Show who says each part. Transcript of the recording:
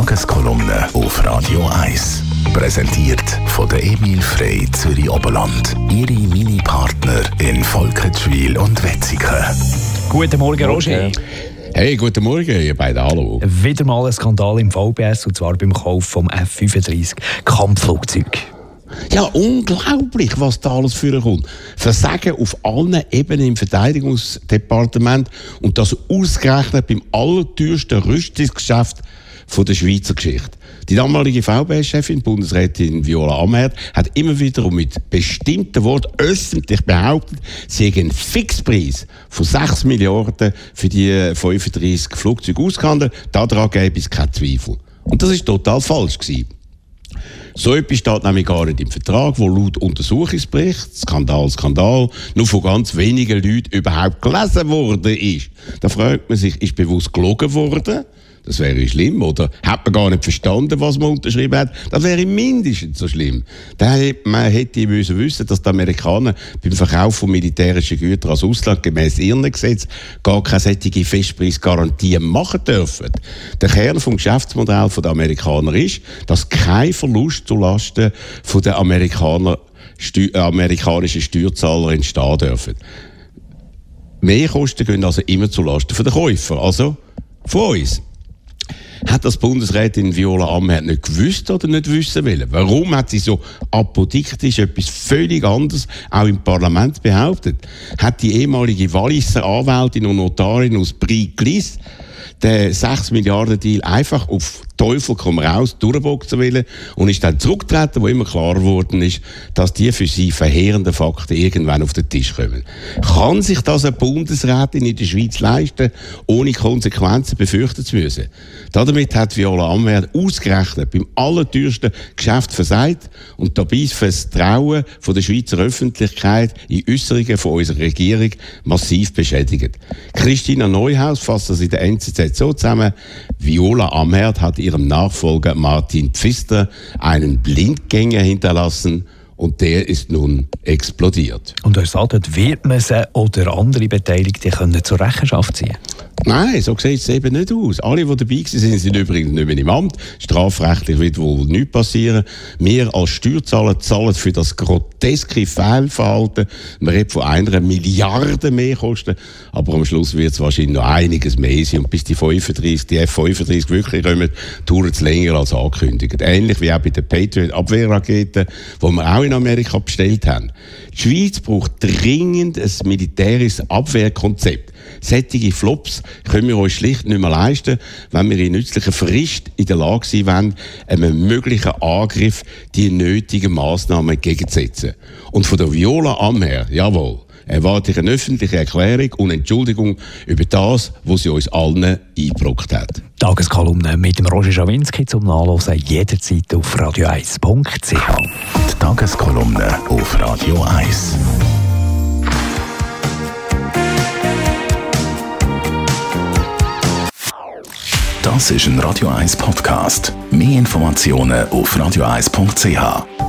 Speaker 1: Tageskolumne auf Radio 1. Präsentiert von der Emil Frey Zürich Oberland. Ihre Mini-Partner in Volkenswil und Wetzikon.
Speaker 2: Guten Morgen, Roger.
Speaker 3: Hey, guten Morgen, ihr beiden, hallo.
Speaker 2: Wieder mal ein Skandal im VBS, und zwar beim Kauf vom F-35 Kampfflugzeug.
Speaker 3: Ja, unglaublich, was da alles für kommt. Versagen auf allen Ebenen im Verteidigungsdepartement und das ausgerechnet beim allerteuersten Rüstungsgeschäft von der Schweizer Geschichte. Die damalige VBS-Chefin, Bundesrätin Viola Amherd, hat immer wieder und mit bestimmten Worten öffentlich behauptet, sie hätte einen Fixpreis von 6 Milliarden für die 35 Flugzeuge ausgehandelt. Daran gäbe es keinen Zweifel. Und das war total falsch gewesen. So etwas steht nämlich gar nicht im Vertrag, wo laut Untersuchungsbericht, Skandal, nur von ganz wenigen Leuten überhaupt gelesen worden ist. Da fragt man sich, ist bewusst gelogen worden? Das wäre schlimm, oder? Hat man gar nicht verstanden, was man unterschrieben hat? Das wäre mindestens so schlimm. Man hätte wissen, dass die Amerikaner beim Verkauf von militärischen Gütern als Ausland gemäß ihrem Gesetz gar keine solche Festpreisgarantie machen dürfen. Der Kern des Geschäftsmodells der Amerikaner ist, dass kein Verlust zulasten der amerikanischen Steuerzahler entstehen dürfen. Mehrkosten gehen also immer zulasten der Käufer, also von uns. Hat das Bundesrätin Viola Amherd nicht gewusst oder nicht wissen wollen? Warum hat sie so apodiktisch etwas völlig anderes auch im Parlament behauptet? Hat die ehemalige Walliser Anwältin und Notarin aus Brie-Glis den 6 Milliarden Deal einfach auf Teufel komm raus durchboxen wollen und ist dann zurückgetreten, wo immer klar geworden ist, dass die für sie verheerenden Fakten irgendwann auf den Tisch kommen. Kann sich das eine Bundesrätin in der Schweiz leisten, ohne Konsequenzen befürchten zu müssen? Damit hat Viola Amherd ausgerechnet beim allerteuersten Geschäft versagt und dabei das Vertrauen von der Schweizer Öffentlichkeit in Äußerungen von unserer Regierung massiv beschädigt. Christina Neuhaus fasst das in der NZZ so zusammen: Viola Amherd hat ihrem Nachfolger Martin Pfister einen Blindgänger hinterlassen und der ist nun explodiert.
Speaker 2: Und er sagt, wird man sie oder andere Beteiligte können zur Rechenschaft ziehen?
Speaker 3: Nein, so sieht es eben nicht aus. Alle, die dabei waren, sind übrigens nicht mehr im Amt. Strafrechtlich wird wohl nichts passieren. Wir als Steuerzahler zahlen für das groteske Fehlverhalten. Man redet von 1 Milliarde Mehrkosten. Aber am Schluss wird es wahrscheinlich noch einiges mehr sein. Und bis die F-35 wirklich kommen, dauert es länger als angekündigt. Ähnlich wie auch bei den Patriot-Abwehrraketen, die wir auch in Amerika bestellt haben. Die Schweiz braucht dringend ein militärisches Abwehrkonzept. Solche Flops können wir uns schlicht nicht mehr leisten, wenn wir in nützlicher Frist in der Lage sein wollen, einem möglichen Angriff die nötigen Massnahmen entgegenzusetzen. Und von der Viola Amherd, jawohl, erwarte ich eine öffentliche Erklärung und Entschuldigung über das, was sie uns allen eingebrockt hat.
Speaker 2: Tageskolumne mit dem Roger Schawinski zum Nachlesen jederzeit auf radio1.ch.
Speaker 1: Die Tageskolumne auf Radio 1. Das ist ein Radio 1 Podcast. Mehr Informationen auf radio1.ch.